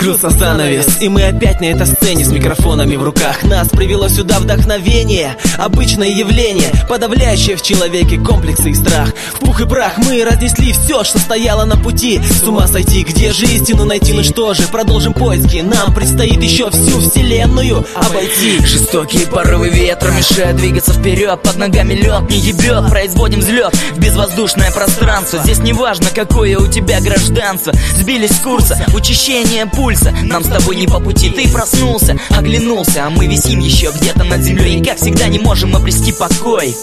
Раскрылся занавес, и мы опять на этой сцене с микрофонами в руках. Нас привело сюда вдохновение, обычное явление, подавляющее в человеке комплексы и страх. В пух и прах мы разнесли все, что стояло на пути. С ума сойти, где же истину найти? Ну что же, продолжим поиски, нам предстоит еще всю вселенную обойти. Жестокие порывы ветра мешают двигаться вперед. Под ногами лед не ебет, производим взлет в безвоздушное пространство. Здесь не важно, какое у тебя гражданство. Сбились с курса, учащение пульса. Нам с тобой не по пути, ты проснулся, оглянулся, а мы висим еще где-то над землей. И как всегда не можем обрести покой.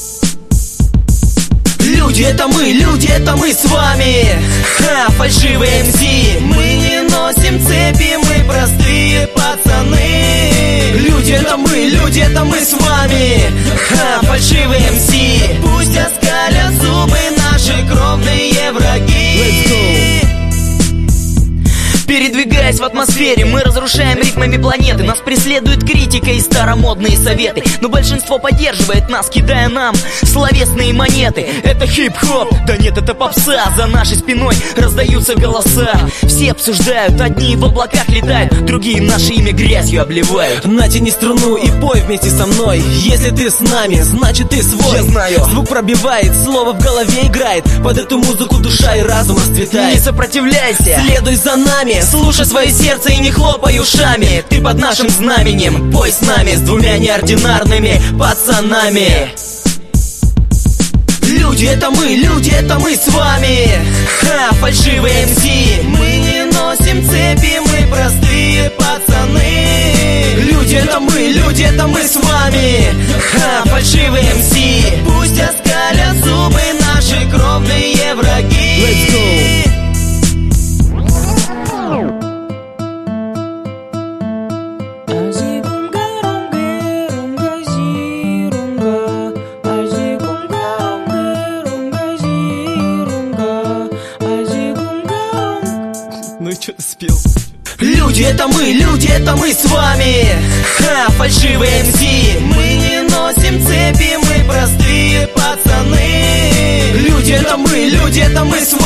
Люди это мы с вами. Ха, фальшивые МС. Мы не носим цепи, мы простые пацаны. Люди это мы с вами. Ха, фальшивые МС. Пусть оскалят зубы наши кровные враги. Передвигаясь в атмосфере, мы разрушаем ритмами планеты. Нас преследует критика и старомодные советы, но большинство поддерживает нас, кидая нам словесные монеты. Это хип-хоп, да нет, это попса. За нашей спиной раздаются голоса. Все обсуждают, одни в облаках летают, другие наше имя грязью обливают. Натяни струну и пой вместе со мной. Если ты с нами, значит ты свой. Я знаю. Звук пробивает, слово в голове играет. Под эту музыку душа и разум расцветает. Не сопротивляйся, следуй за нами, слушай свое сердце и не хлопай ушами. Ты под нашим знаменем, пой с нами, с двумя неординарными пацанами. Люди это мы с вами. Ха, фальшивые МС. Мы не носим цепи, мы простые пацаны. Люди это мы с вами. Ха, фальшивые МС. Пусть оскалят зубы наши кровные враги. Let's go. Ну и чё ты спел? Люди это мы с вами. Ха, фальшивые МС. Мы не носим цепи, мы простые пацаны. Люди это мы с вами.